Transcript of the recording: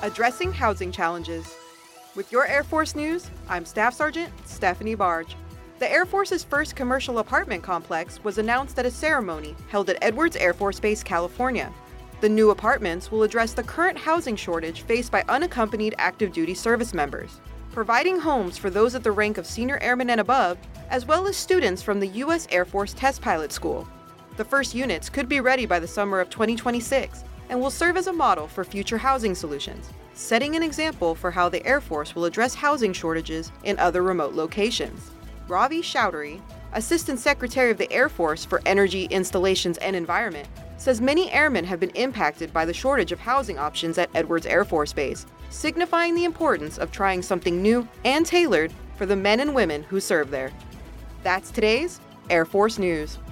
Addressing housing challenges. With your Air Force news, I'm Staff Sergeant Stephanie Barge. The Air Force's first commercial apartment complex was announced at a ceremony held at Edwards Air Force Base, California. The new apartments will address the current housing shortage faced by unaccompanied active duty service members, providing homes for those at the rank of senior airmen and above, as well as students from the U.S. Air Force Test Pilot School. The first units could be ready by the summer of 2026 and will serve as a model for future housing solutions, setting an example for how the Air Force will address housing shortages in other remote locations. Ravi Chowdhury, Assistant Secretary of the Air Force for Energy, Installations, and Environment, says many airmen have been impacted by the shortage of housing options at Edwards Air Force Base, signifying the importance of trying something new and tailored for the men and women who serve there. That's today's Air Force News.